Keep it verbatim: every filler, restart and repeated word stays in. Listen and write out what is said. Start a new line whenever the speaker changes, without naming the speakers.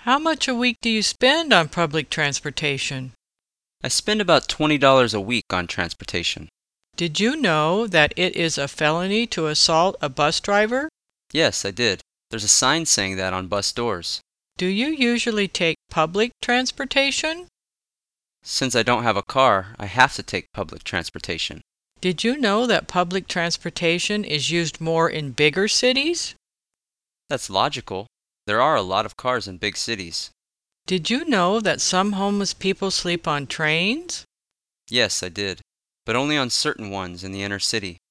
How much a week do you spend on public transportation?
I spend about twenty dollars a week on transportation.
Did you know that it is a felony to assault a bus driver?
Yes, I did. There's a sign saying that on bus doors.
Do you usually take public transportation?
Since I don't have a car, I have to take public transportation.
Did you know that public transportation is used more in bigger cities?
That's logical. There are a lot of cars in big cities.
Did you know that some homeless people sleep on trains?
Yes, I did. But only on certain ones in the inner city.